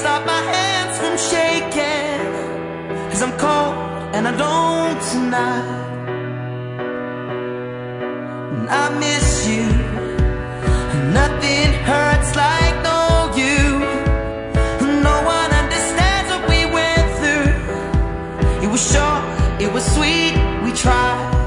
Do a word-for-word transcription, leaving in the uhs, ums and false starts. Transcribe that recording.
stop my hands from shaking, 'cause I'm cold and I don't tonight. And I miss you. Nothing hurts like no you. No one understands what we went through. It was short, it was sweet, we tried.